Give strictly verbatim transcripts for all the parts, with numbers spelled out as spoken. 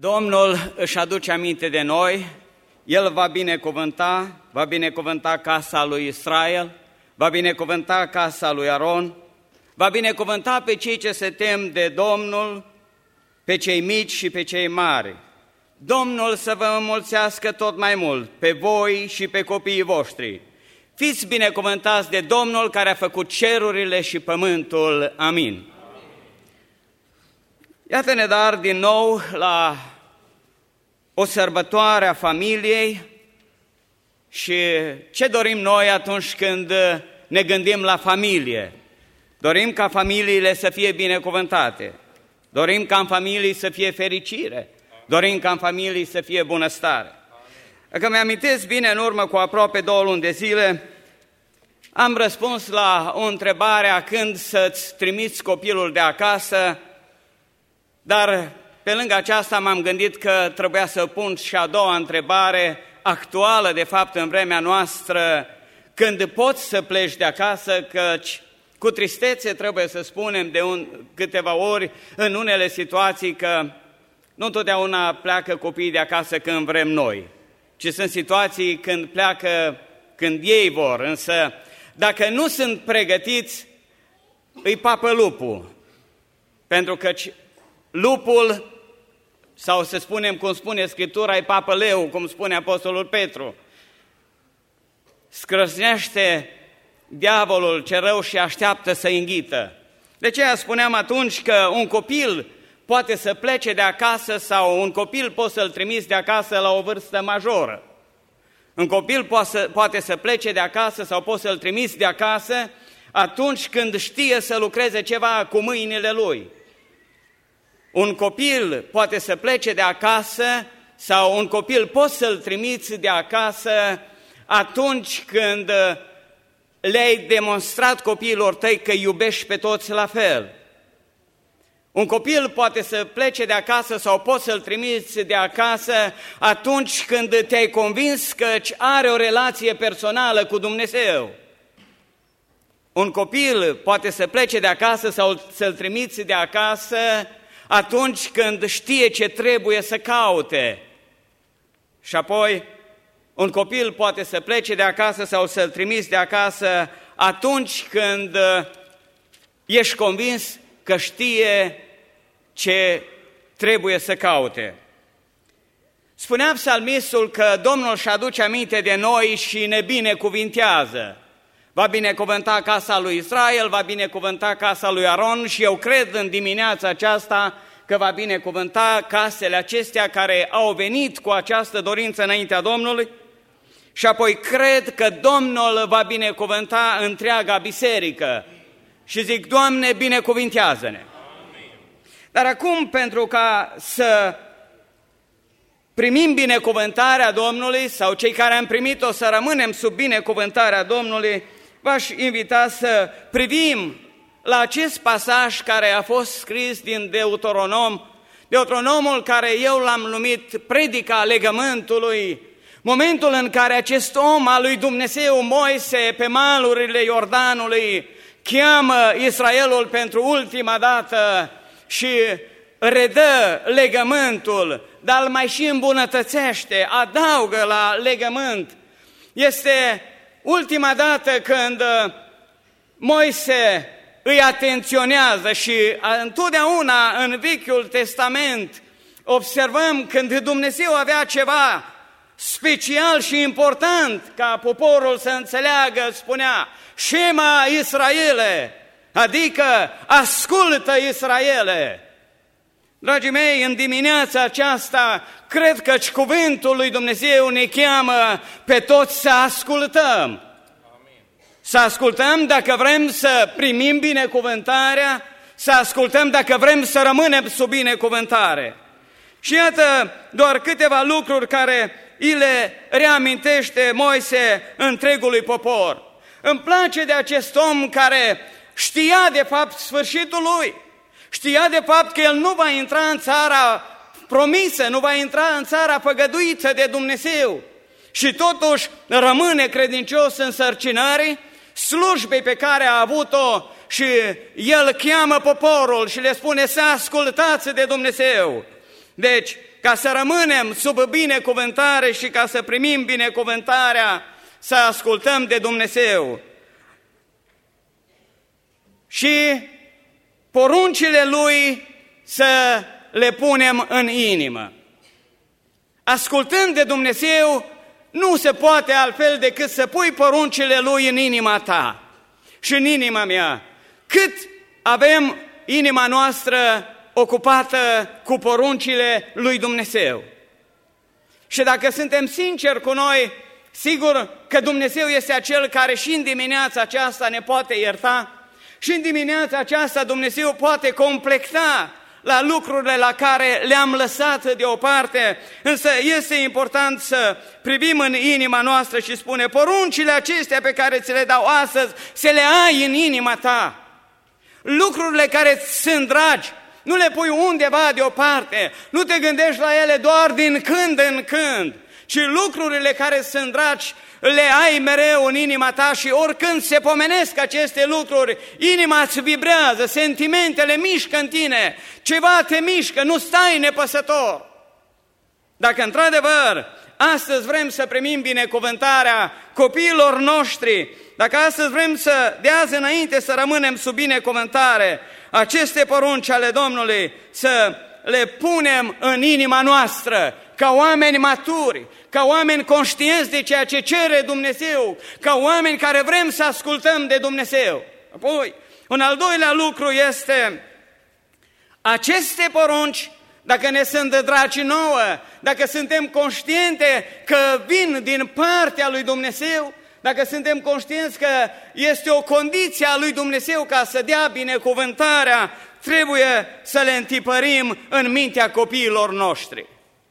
Domnul își aduce aminte de noi, El va binecuvânta, va binecuvânta casa lui Israel, va binecuvânta casa lui Aron, va binecuvânta pe cei ce se tem de Domnul, pe cei mici și pe cei mari. Domnul să vă înmulțească tot mai mult, pe voi și pe copiii voștri. Fiți binecuvântați de Domnul care a făcut cerurile și pământul. Amin. Iată-ne dar din nou la o sărbătoare a familiei și ce dorim noi atunci când ne gândim la familie? Dorim ca familiile să fie binecuvântate, dorim ca în familii să fie fericire, dorim ca în familii să fie bunăstare. Dacă mi-amintesc bine, în urmă cu aproape două luni de zile, am răspuns la o întrebare a când să-ți trimiți copilul de acasă, dar pe lângă aceasta m-am gândit că trebuia să pun și a doua întrebare, actuală de fapt în vremea noastră, când poți să pleci de acasă, căci cu tristețe trebuie să spunem de un, câteva ori în unele situații că nu totdeauna pleacă copiii de acasă când vrem noi, ci sunt situații când pleacă când ei vor, însă dacă nu sunt pregătiți, îi papă lupul, pentru că lupul, sau să spunem cum spune Scriptura, îi papă leu, cum spune Apostolul Petru, scrăznește diavolul ce rău și așteaptă să înghită. De aceea spuneam atunci că un copil poate să plece de acasă sau un copil poți să-l trimiți de acasă la o vârstă majoră. Un copil poate să, poate să plece de acasă sau poți să-l trimiți de acasă atunci când știe să lucreze ceva cu mâinile lui. Un copil poate să plece de acasă sau un copil poți să-l trimiți de acasă atunci când le-ai demonstrat copiilor tăi că iubești pe toți la fel. Un copil poate să plece de acasă sau poți să-l trimiți de acasă atunci când te-ai convins că are o relație personală cu Dumnezeu. Un copil poate să plece de acasă sau să-l trimiți de acasă atunci când știe ce trebuie să caute. Și apoi, un copil poate să plece de acasă sau să-l trimiți de acasă atunci când ești convins că știe ce trebuie să caute. Spunea psalmistul că Domnul își aduce aminte de noi și ne binecuvintează. Va binecuvânta casa lui Israel, va binecuvânta casa lui Aron și eu cred în dimineața aceasta că va binecuvânta casele acestea care au venit cu această dorință înaintea Domnului și apoi cred că Domnul va binecuvânta întreaga biserică și zic, Doamne, binecuvintează-ne! Dar acum, pentru ca să primim binecuvântarea Domnului sau cei care am primit-o să rămânem sub binecuvântarea Domnului, v-aș invita să privim la acest pasaj care a fost scris din Deuteronom, Deuteronomul care eu l-am numit predica legământului, momentul în care acest om al lui Dumnezeu, Moise, pe malurile Iordanului, cheamă Israelul pentru ultima dată și redă legământul, dar îl mai și îmbunătățește, adaugă la legământ. Este ultima dată când Moise îi atenționează și întotdeauna în Vechiul Testament observăm când Dumnezeu avea ceva special și important ca poporul să înțeleagă, spunea, Shema Israele, adică ascultă Israele. Dragii mei, în dimineața aceasta, cred că cuvântul lui Dumnezeu ne cheamă pe toți să ascultăm. Să ascultăm dacă vrem să primim binecuvântarea, să ascultăm dacă vrem să rămânem sub binecuvântare. Și iată doar câteva lucruri care îi le reamintește Moise întregului popor. Îmi place de acest om care știa de fapt sfârșitul lui, știa de fapt că el nu va intra în țara promisă, nu va intra în țara făgăduită de Dumnezeu și totuși rămâne credincios în sărcinării slujbei pe care a avut-o și el cheamă poporul și le spune să ascultați de Dumnezeu. Deci ca să rămânem sub binecuvântare și ca să primim binecuvântarea, să ascultăm de Dumnezeu. Și poruncile Lui să le punem în inimă. Ascultând de Dumnezeu, nu se poate altfel decât să pui poruncile Lui în inima ta și în inima mea. Cât avem inima noastră ocupată cu poruncile lui Dumnezeu. Și dacă suntem sinceri cu noi, sigur că Dumnezeu este acel care și în dimineața aceasta ne poate ierta și în dimineața aceasta Dumnezeu poate completa la lucrurile la care le-am lăsat deoparte, însă este important să privim în inima noastră și spune, poruncile acestea pe care ți le dau astăzi, să le ai în inima ta. Lucrurile care ți sunt dragi, nu le pui undeva deoparte, nu te gândești la ele doar din când în când, ci lucrurile care sunt dragi le ai mereu în inima ta și oricând se pomenesc aceste lucruri, inima îți vibrează, sentimentele mișcă în tine, ceva te mișcă, nu stai nepăsător. Dacă într-adevăr astăzi vrem să primim binecuvântarea copiilor noștri, dacă astăzi vrem să, de azi înainte, să rămânem sub binecuvântare, aceste porunci ale Domnului să le punem în inima noastră, ca oameni maturi, ca oameni conștienți de ceea ce cere Dumnezeu, ca oameni care vrem să ascultăm de Dumnezeu. Apoi, un al doilea lucru este aceste porunci, dacă ne sunt dragi nouă, dacă suntem conștiente că vin din partea lui Dumnezeu, dacă suntem conștienți că este o condiție a lui Dumnezeu ca să dea binecuvântarea, trebuie să le întipărim în mintea copiilor noștri.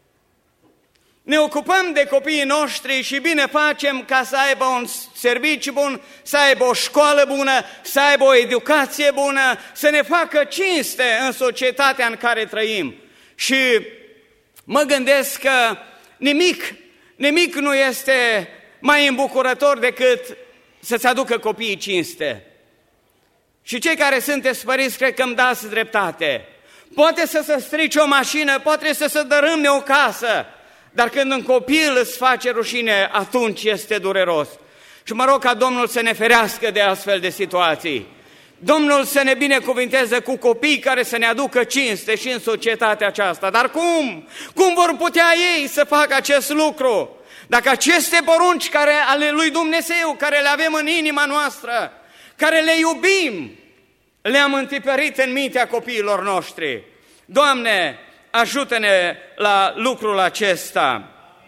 Ne ocupăm de copiii noștri și bine facem ca să aibă un serviciu bun, să aibă o școală bună, să aibă o educație bună, să ne facă cinste în societatea în care trăim. Și mă gândesc că nimic, nimic nu este mai îmbucurător decât să-ți aducă copiii cinste. Și cei care sunteți părinți, cred că îmi dați dreptate. Poate să se strice o mașină, poate să se dărâme o casă, dar când un copil îți face rușine, atunci este dureros. Și mă rog ca Domnul să ne ferească de astfel de situații. Domnul să ne binecuvinteze cu copii care să ne aducă cinste și în societatea aceasta. Dar cum? Cum vor putea ei să facă acest lucru? Dacă aceste porunci care, ale lui Dumnezeu, care le avem în inima noastră, care le iubim, le-am întipărit în mintea copiilor noștri. Doamne, ajută-ne la lucrul acesta.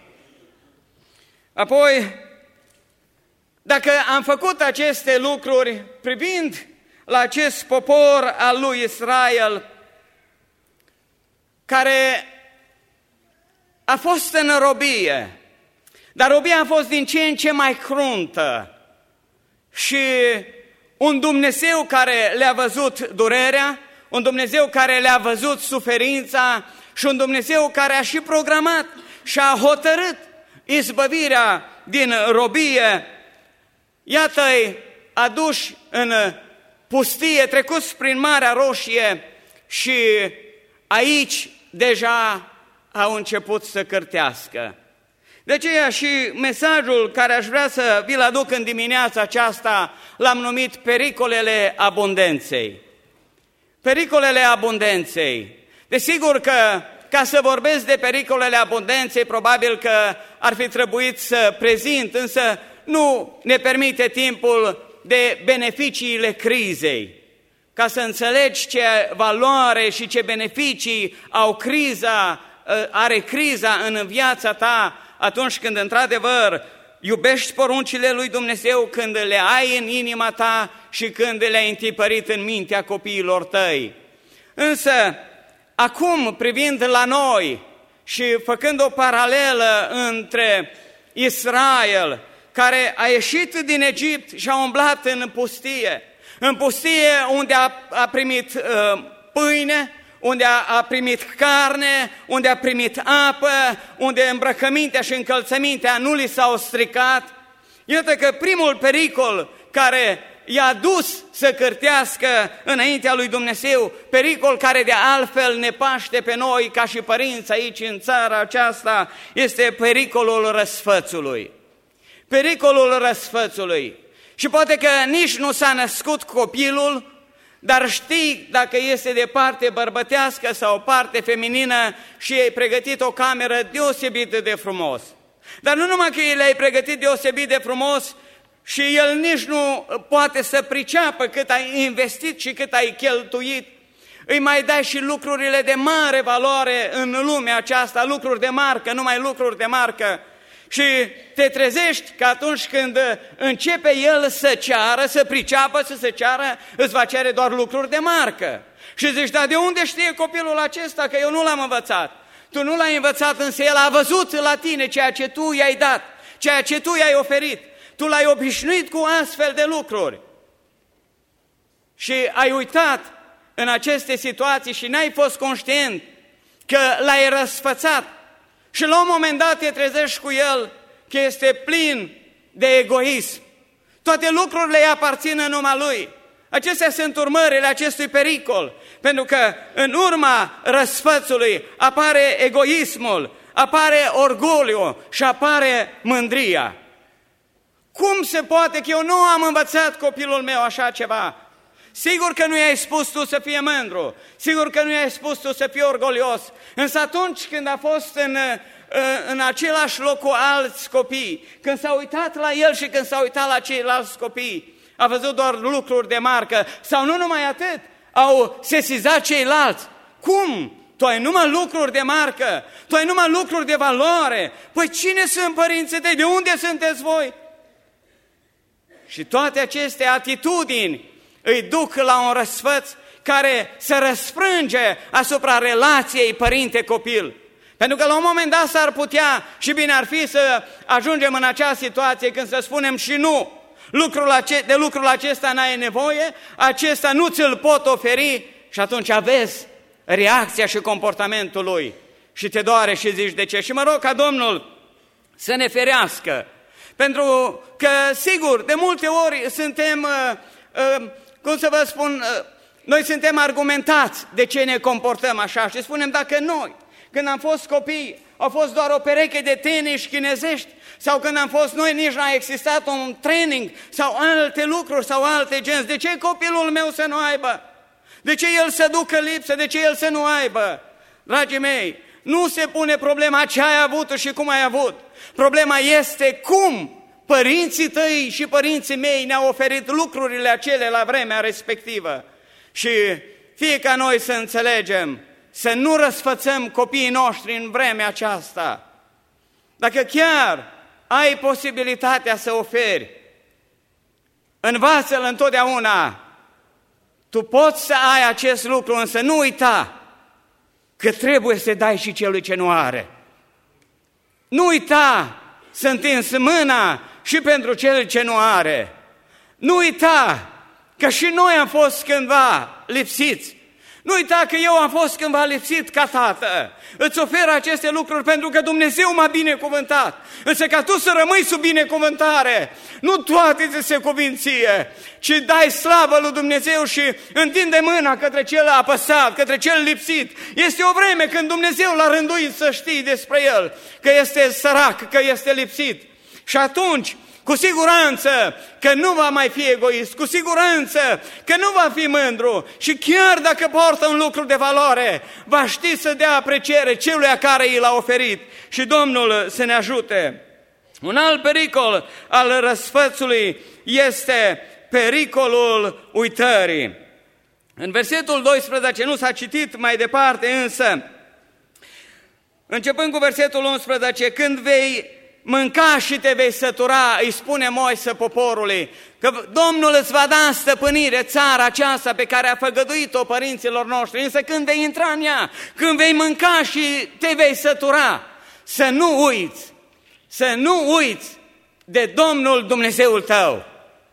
Apoi, dacă am făcut aceste lucruri, privind la acest popor al lui Israel, care a fost în robie, dar robia a fost din ce în ce mai cruntă și un Dumnezeu care le-a văzut durerea, un Dumnezeu care le-a văzut suferința și un Dumnezeu care a și programat și a hotărât izbăvirea din robie, iată-i aduși în pustie, trecuți prin Marea Roșie și aici deja au început să cârtească. De aceea și mesajul care aș vrea să vi-l aduc în dimineața aceasta l-am numit pericolele abundenței. Pericolele abundenței. Desigur că ca să vorbesc de pericolele abundenței, probabil că ar fi trebuit să prezint, însă nu ne permite timpul de beneficiile crizei. Ca să înțelegi ce valoare și ce beneficii au criza, are criza în viața ta, atunci când într-adevăr iubești poruncile lui Dumnezeu, când le ai în inima ta și când le-ai întipărit în mintea copiilor tăi. Însă, acum, privind la noi și făcând o paralelă între Israel, care a ieșit din Egipt și a umblat în pustie, în pustie unde a, a primit uh, pâine, unde a, a primit carne, unde a primit apă, unde îmbrăcămintea și încălțămintea nu li s-au stricat. Iată că primul pericol care i-a dus să cârtească înaintea lui Dumnezeu, pericol care de altfel ne paște pe noi ca și părinți aici în țara aceasta, este pericolul răsfățului. Pericolul răsfățului. Și poate că nici nu s-a născut copilul, dar știi dacă este de parte bărbătească sau parte feminină și ai pregătit o cameră deosebit de frumos. Dar nu numai că le-ai pregătit deosebit de frumos și el nici nu poate să priceapă cât ai investit și cât ai cheltuit, îi mai dai și lucrurile de mare valoare în lumea aceasta, lucruri de marcă, numai lucruri de marcă. Și te trezești că atunci când începe el să ceară, să priceapă, să se ceară, îți va cere doar lucruri de marcă. Și zici, dar de unde știe copilul acesta că eu nu l-am învățat? Tu nu l-ai învățat, însă el a văzut la tine ceea ce tu i-ai dat, ceea ce tu i-ai oferit. Tu l-ai obișnuit cu astfel de lucruri. Și ai uitat în aceste situații și n-ai fost conștient că l-ai răsfățat. Și la un moment dat te trezești cu el că este plin de egoism. Toate lucrurile îi aparțin numai lui. Acestea sunt urmările acestui pericol, pentru că în urma răsfățului apare egoismul, apare orgoliu și apare mândria. Cum se poate că eu nu am învățat copilul meu așa ceva? Sigur că nu i-ai spus tu să fie mândru, sigur că nu i-ai spus tu să fie orgolios, însă atunci când a fost în, în același loc cu alți copii, când s-a uitat la el și când s-a uitat la ceilalți copii, a văzut doar lucruri de marcă sau nu numai atât, au sesizat ceilalți. Cum? Tu ai numai lucruri de marcă, tu ai numai lucruri de valoare. Păi cine sunt părinții tăi? De unde sunteți voi? Și toate aceste atitudini îi duc la un răsfăț care se răsfrânge asupra relației părinte-copil. Pentru că la un moment dat s-ar putea și bine ar fi să ajungem în acea situație când să spunem și nu. Lucrul ace- de lucrul acesta n-ai nevoie, acesta nu ți-l pot oferi și atunci aveți reacția și comportamentul lui. Și te doare și zici de ce. Și mă rog ca Domnul să ne ferească. Pentru că, sigur, de multe ori suntem, uh, uh, cum să vă spun, uh, noi suntem argumentați de ce ne comportăm așa și spunem dacă noi, când am fost copii, au fost doar o pereche de tenis chinezești sau când am fost noi nici n-a existat un training sau alte lucruri sau alte genți, de ce copilul meu să nu aibă? De ce el să ducă lipsă? De ce el să nu aibă? Dragii mei, nu se pune problema ce ai avut și cum ai avut. Problema este cum părinții tăi și părinții mei ne-au oferit lucrurile acele la vremea respectivă. Și fie ca noi să înțelegem, să nu răsfățăm copiii noștri în vremea aceasta. Dacă chiar ai posibilitatea să oferi, învață-l întotdeauna. Tu poți să ai acest lucru, însă nu uita că trebuie să dai și celui ce nu are. Nu uita să întinzi mâna și pentru cel ce nu are. Nu uita că și noi am fost cândva lipsiți. Nu uita că eu am fost cândva lipsit ca tată. Îți ofer aceste lucruri pentru că Dumnezeu m-a binecuvântat. Însă ca tu să rămâi sub binecuvântare, nu toate ți se cuvin ție, ci dai slavă lui Dumnezeu și întinde mâna către cel apăsat, către cel lipsit. Este o vreme când Dumnezeu l-a rânduit să știi despre el, că este sărac, că este lipsit. Și atunci, cu siguranță că nu va mai fi egoist, cu siguranță că nu va fi mândru și chiar dacă poartă un lucru de valoare, va ști să dea apreciere celuia care i l-a oferit și Domnul să ne ajute. Un alt pericol al răsfățului este pericolul uitării. În versetul doisprezece, nu s-a citit mai departe, însă, începând cu versetul unsprezece, când vei mânca și te vei sătura, îi spune Moise poporului, că Domnul îți va da în stăpânire țara aceasta pe care a făgăduit-o părinților noștri, însă când vei intra în ea, când vei mânca și te vei sătura, să nu uiți, să nu uiți de Domnul Dumnezeul tău.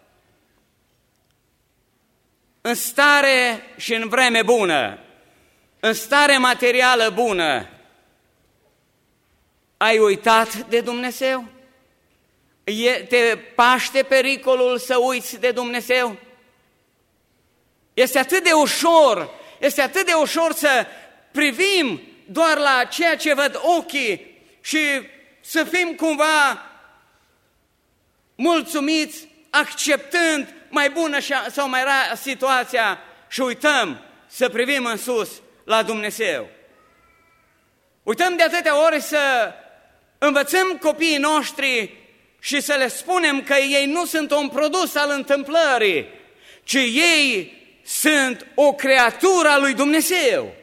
În stare și în vreme bună, în stare materială bună, ai uitat de Dumnezeu? te paște pericolul să uiți de Dumnezeu? Este atât de ușor, este atât de ușor să privim doar la ceea ce văd ochii și să fim cumva mulțumiți, acceptând mai bună sau mai rea situația și uităm să privim în sus la Dumnezeu. Uităm de atâtea ori să învățăm copiii noștri și să le spunem că ei nu sunt un produs al întâmplării, ci ei sunt o creatură a lui Dumnezeu.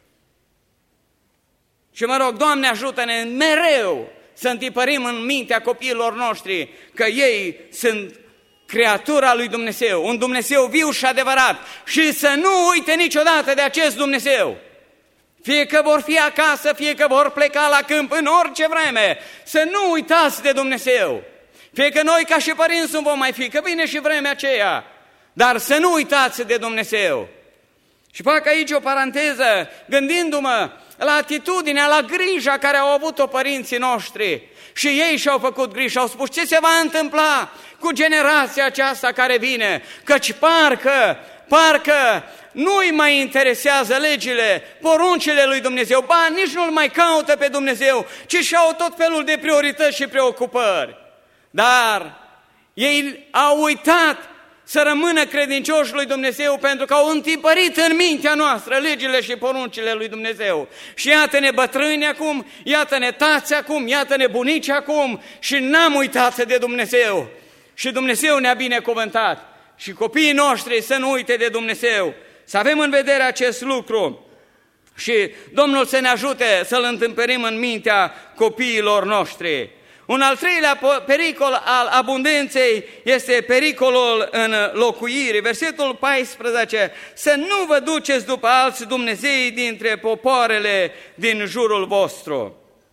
Și mă rog, Doamne, ajută-ne mereu să întipărim în mintea copiilor noștri că ei sunt creatura lui Dumnezeu, un Dumnezeu viu și adevărat, și să nu uite niciodată de acest Dumnezeu. Fie că vor fi acasă, fie că vor pleca la câmp, în orice vreme, să nu uitați de Dumnezeu. Fie că noi ca și părinți nu vom mai fi, că vine și vremea aceea, dar să nu uitați de Dumnezeu. Și fac aici o paranteză, gândindu-mă la atitudinea, la grija care au avut-o părinții noștri. Și ei și-au făcut griji, au spus ce se va întâmpla cu generația aceasta care vine, căci parcă, parcă nu-i mai interesează legile, poruncile lui Dumnezeu, ba, nici nu-L mai caută pe Dumnezeu, ci și-au tot felul de priorități și preocupări. Dar ei au uitat să rămână credincioși lui Dumnezeu pentru că au întipărit în mintea noastră legile și poruncile lui Dumnezeu. Și iată-ne bătrâni acum, iată-ne tați acum, iată-ne bunici acum și n-am uitat de Dumnezeu. Și Dumnezeu ne-a binecuvântat. Și copiii noștri să nu uite de Dumnezeu, să avem în vedere acest lucru și Domnul să ne ajute să-L întâmpărim în mintea copiilor noștri. Un al treilea pericol al abundenței este pericolul în locuiri. Versetul paisprezece, să nu vă duceți după alți dumnezei dintre popoarele din jurul vostru.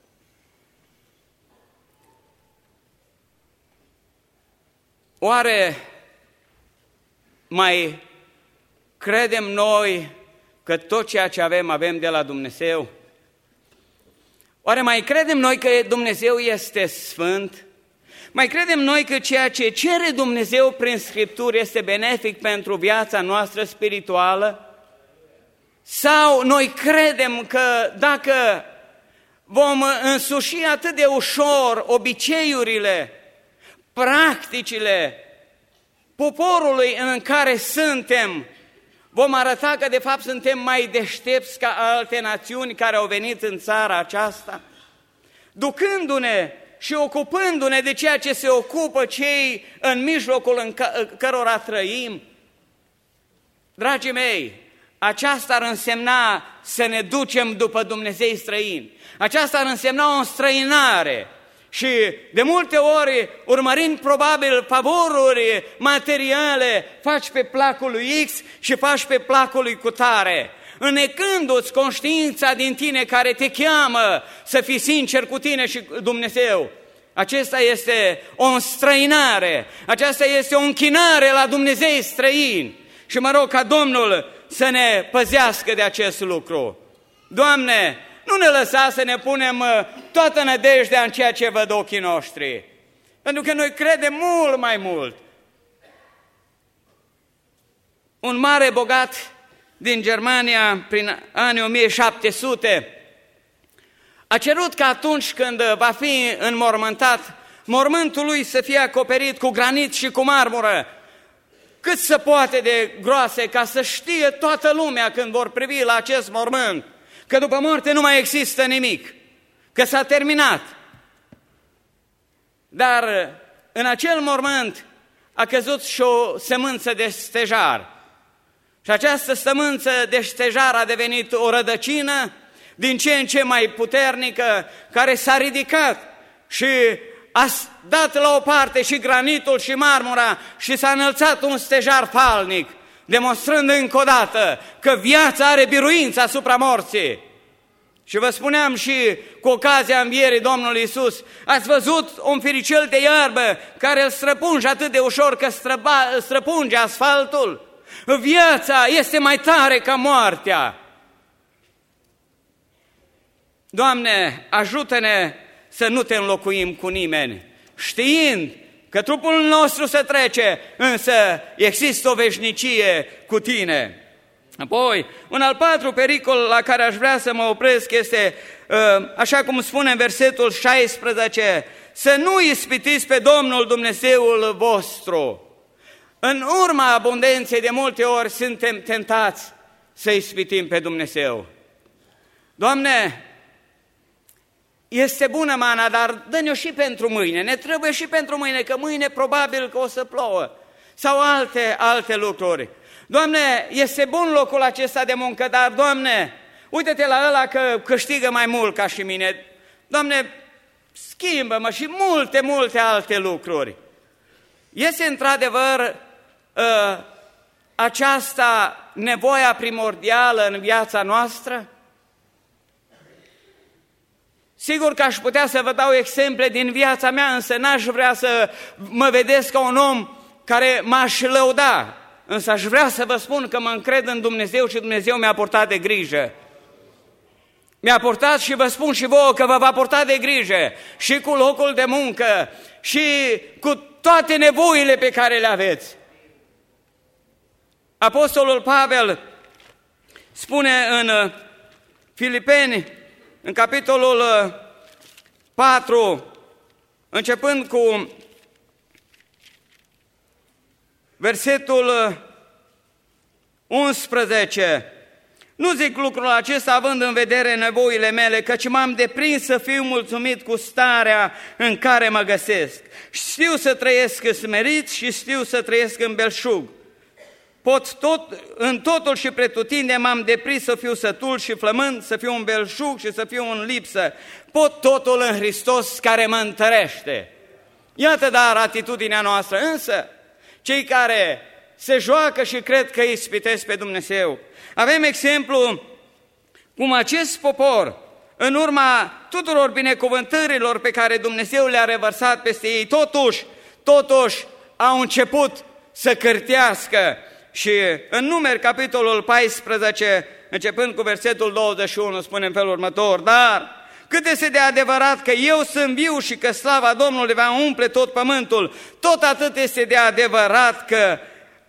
Oare mai credem noi că tot ceea ce avem, avem de la Dumnezeu? Oare mai credem noi că Dumnezeu este sfânt? Mai credem noi că ceea ce cere Dumnezeu prin Scripturi este benefic pentru viața noastră spirituală? Sau noi credem că dacă vom însuși atât de ușor obiceiurile, practicile poporului în care suntem, vom arăta că de fapt suntem mai deștepți ca alte națiuni care au venit în țara aceasta? Ducându-ne și ocupându-ne de ceea ce se ocupă cei în mijlocul în cărora trăim? Dragii mei, aceasta ar însemna să ne ducem după Dumnezei străini. Aceasta ar însemna o înstrăinare. Și de multe ori, urmărind probabil favoruri materiale, faci pe placul lui X și faci pe placul lui cutare, înnecându-ți conștiința din tine care te cheamă să fii sincer cu tine și Dumnezeu. Acesta este o înstrăinare, aceasta este o închinare la Dumnezei străini. Și mă rog ca Domnul să ne păzească de acest lucru. Doamne, nu ne lăsa să ne punem toată nădejdea în ceea ce văd ochii noștri, pentru că noi credem mult mai mult. Un mare bogat din Germania, prin anii o mie șapte sute, a cerut că atunci când va fi înmormântat, mormântul lui să fie acoperit cu granit și cu marmură, cât se poate de groase, ca să știe toată lumea când vor privi la acest mormânt, că după moarte nu mai există nimic, că s-a terminat. Dar în acel mormânt a căzut și o sămânță de stejar. Și această sămânță de stejar a devenit o rădăcină din ce în ce mai puternică, care s-a ridicat și a dat la o parte și granitul și marmura și s-a înălțat un stejar falnic, demonstrând încă o dată că viața are biruință asupra morții. Și vă spuneam și cu ocazia învierii Domnului Iisus, ați văzut un firicel de iarbă care îl străpunge atât de ușor că străba, străpunge asfaltul? Viața este mai tare ca moartea. Doamne, ajută-ne să nu te înlocuim cu nimeni, știind că trupul nostru se trece, însă există o veșnicie cu tine. Apoi, un al patru pericol la care aș vrea să mă opresc este, așa cum spune în versetul șaisprezece, să nu ispitiți pe Domnul Dumnezeul vostru. În urma abundenței de multe ori suntem tentați să ispitim pe Dumnezeu. Doamne, este bună mana, dar dă-ne-o și pentru mâine, ne trebuie și pentru mâine, că mâine probabil că o să plouă, sau alte, alte lucruri. Doamne, este bun locul acesta de muncă, dar, Doamne, uite-te la ăla că câștigă mai mult ca și mine. Doamne, schimbă-mă și multe, multe alte lucruri. Este într-adevăr uh, aceasta nevoia primordială în viața noastră? Sigur că aș putea să vă dau exemple din viața mea, însă n-aș vrea să mă vedeți ca un om care m-aș lăuda. Însă aș vrea să vă spun că mă încred în Dumnezeu și Dumnezeu mi-a purtat de grijă. Mi-a purtat și vă spun și vouă că vă va purta de grijă și cu locul de muncă și cu toate nevoile pe care le aveți. Apostolul Pavel spune în Filipeni, în capitolul patru, începând cu versetul unsprezece, nu zic lucrul acesta având în vedere nevoile mele, căci m-am deprins să fiu mulțumit cu starea în care mă găsesc. Știu să trăiesc smerit și știu să trăiesc în belșug. Pot tot, în totul și pretutinde m-am deprins să fiu sătul și flămând, să fiu în belșug și să fiu în lipsă. Pot totul în Hristos care mă întărește. Iată dar atitudinea noastră, însă cei care se joacă și cred că îi ispitesc pe Dumnezeu. Avem exemplu cum acest popor, în urma tuturor binecuvântărilor pe care Dumnezeu le-a revărsat peste ei, totuși, totuși au început să cârtească. Și în Numeri, capitolul paisprezece, începând cu versetul douăzeci și unu, spune în felul următor, dar cât este de adevărat că eu sunt viu și că slava Domnului va umple tot pământul, tot atât este de adevărat că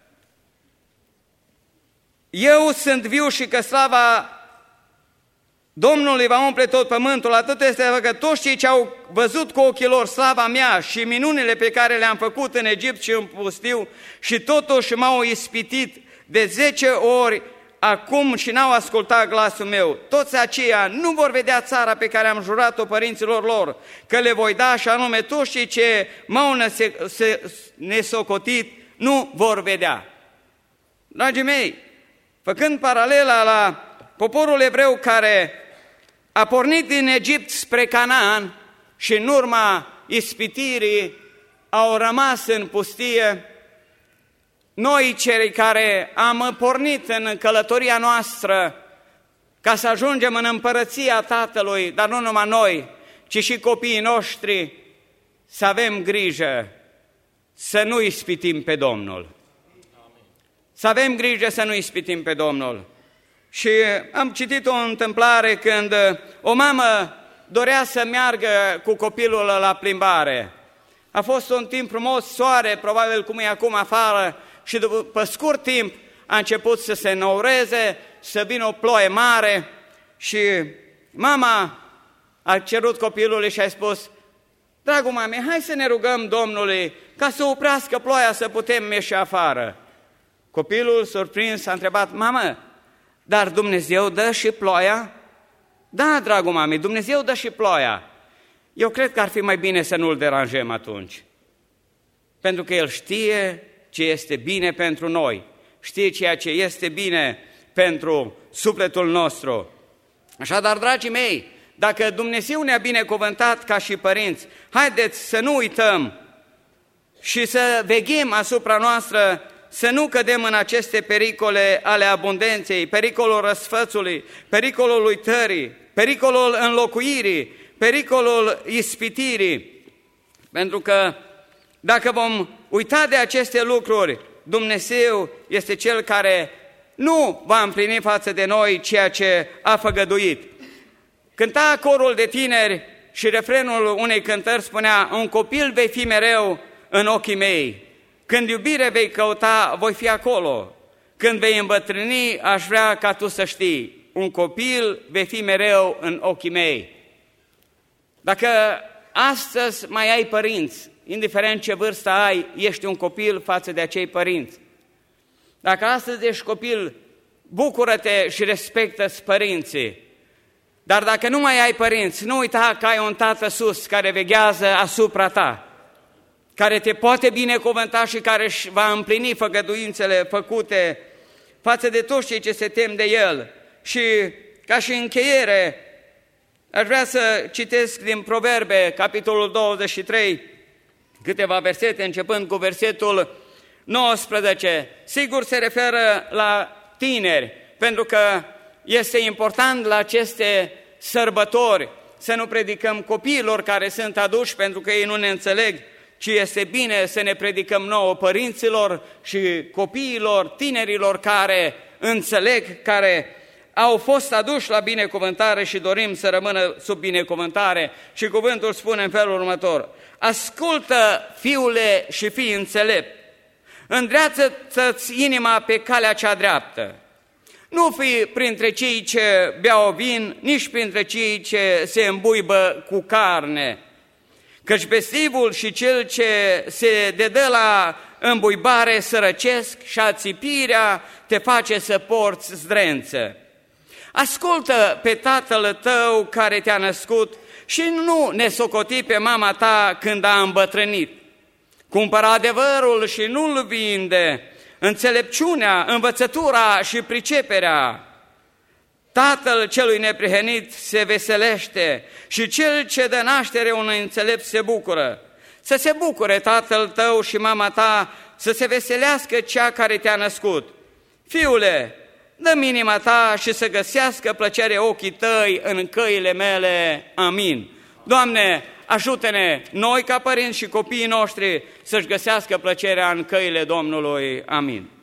eu sunt viu și că slava Domnului va umple tot pământul, atât este că toți cei ce au văzut cu ochii lor slava mea și minunile pe care le-am făcut în Egipt și în pustiu și totuși m-au ispitit de zece ori acum și n-au ascultat glasul meu. Toți aceia nu vor vedea țara pe care am jurat-o părinților lor, că le voi da, și anume toți cei ce m-au nesocotit nu vor vedea. Dragii mei, făcând paralela la poporul evreu care a pornit din Egipt spre Canaan și în urma ispitirii au rămas în pustie, noi cei care am pornit în călătoria noastră ca să ajungem în împărăția Tatălui, dar nu numai noi, ci și copiii noștri, să avem grijă să nu ispitim pe Domnul. Să avem grijă să nu ispitim pe Domnul. Și am citit o întâmplare când o mamă dorea să meargă cu copilul la plimbare. A fost un timp frumos, soare, probabil cum e acum afară, și după scurt timp a început să se înnoureze, să vină o ploaie mare și mama a cerut copilului și a spus, dragul mame, hai să ne rugăm Domnului ca să oprească ploaia să putem ieși afară. Copilul, surprins, a întrebat, mamă, dar Dumnezeu dă și ploaia? Da, dragul mame, Dumnezeu dă și ploaia. Eu cred că ar fi mai bine să nu-L deranjăm atunci. Pentru că El știe ce este bine pentru noi, știe ceea ce este bine pentru sufletul nostru. Așadar, dragii mei, dacă Dumnezeu ne-a binecuvântat ca și părinți, haideți să nu uităm și să veghem asupra noastră, să nu cădem în aceste pericole ale abundenței, pericolul răsfățului, pericolul uitării, pericolul înlocuirii, pericolul ispitirii. Pentru că dacă vom uita de aceste lucruri, Dumnezeu este Cel care nu va împlini față de noi ceea ce a făgăduit. Cânta corul de tineri și refrenul unei cântări spunea, un copil vei fi mereu în ochii mei. Când iubire vei căuta, voi fi acolo. Când vei îmbătrâni, aș vrea ca tu să știi, un copil vei fi mereu în ochii mei. Dacă astăzi mai ai părinți, indiferent ce vârstă ai, ești un copil față de acei părinți. Dacă astăzi ești copil, bucură-te și respectă-ți părinții. Dar dacă nu mai ai părinți, nu uita că ai un tată sus care veghează asupra ta, care te poate binecuvânta și care își va împlini făgăduințele făcute față de toți cei ce se tem de El. Și ca și încheiere, aș vrea să citesc din Proverbe, capitolul douăzeci și trei, câteva versete, începând cu versetul nouăsprezece. Sigur se referă la tineri, pentru că este important la aceste sărbători să nu predicăm copiilor care sunt aduși pentru că ei nu ne înțeleg, ci este bine să ne predicăm nouă părinților și copiilor, tinerilor care înțeleg, care au fost aduși la binecuvântare și dorim să rămână sub binecuvântare. Și cuvântul spune în felul următor: ascultă, fiule, și fii înțelept, îndreaptă-ți inima pe calea cea dreaptă. Nu fi printre cei ce beau vin, nici printre cei ce se îmbuibă cu carne, căci pestivul și cel ce se dedă la îmbuibare sărăcesc și ațipirea te face să porți zdrență. Ascultă pe tatăl tău care te-a născut și nu ne socoti pe mama ta când a îmbătrânit. Cumpără adevărul și nu-l vinde, înțelepciunea, învățătura și priceperea. Tatăl celui neprihănit se veselește și cel ce dă naștere unui înțelept se bucură. Să se bucure tatăl tău și mama ta, să se veselească cea care te-a născut. Fiule, dă-mi inima ta și să găsească plăcere ochii tăi în căile mele. Amin. Doamne, ajută-ne, noi ca părinți și copiii noștri, să-și găsească plăcerea în căile Domnului. Amin.